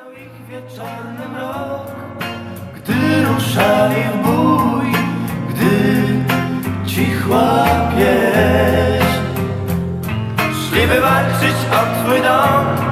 ich wieczorny mrok, gdy ruszali w bój, gdy cichła pieśń. Szli by walczyć o twój dom,